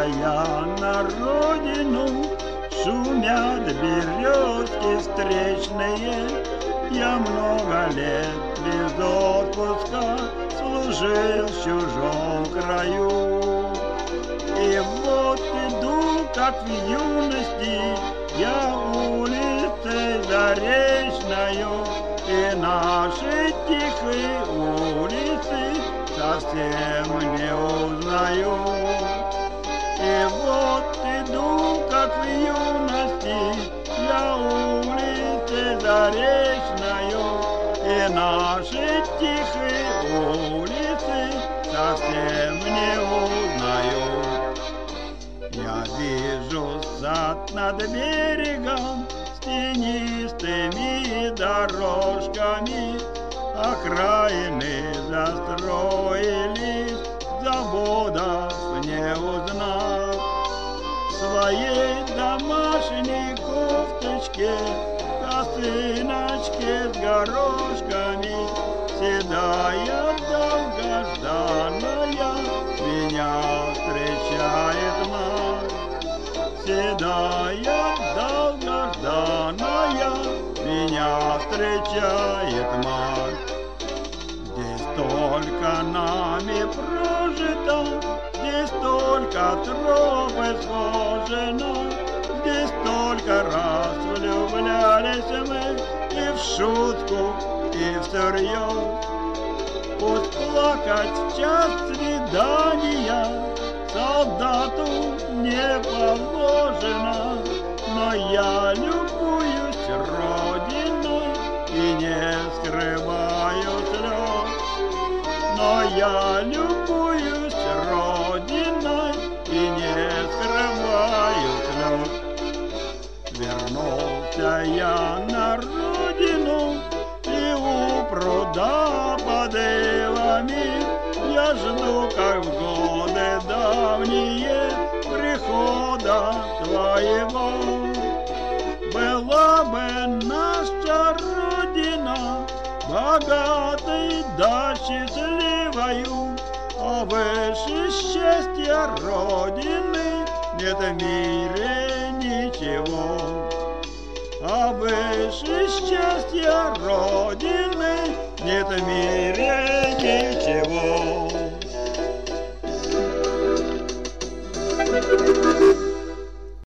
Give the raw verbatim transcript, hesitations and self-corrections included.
я на родину, шумят березки встречные. Я много лет без отпуска служил в чужом краю. И вот иду, как в юности, я улицей заречною, и наши тихие улицы совсем не узнаю. И вот иду, как в юности, я улицей заречною, и наши тихие улицы совсем не узнаю. Я вижу сад над берегом с тенистыми дорожками, окраины застроились, заводов не узнав. В своей домашней кофточке, косыночке с горошками, седая долгожданная меня встречает мать. Седая долгожданная меня встречает мать. Здесь столько нами прожито, здесь столько тропы схожено, здесь столько раз влюблялись мы и в шутку, и всерьез. Пусть плакать в час свидания солдату не положено, но я любуюсь родиной и не скрываю слез. Но я любуюсь родиной и не скрываю слез. Вернулся я на родину, и у пруда под ивами я жду, как в годы давние, прихода твоего. Была бы наша родина богатой да счастливою, а выше счастья родины нет в мире ничего. А выше счастья родины нет в мире ничего.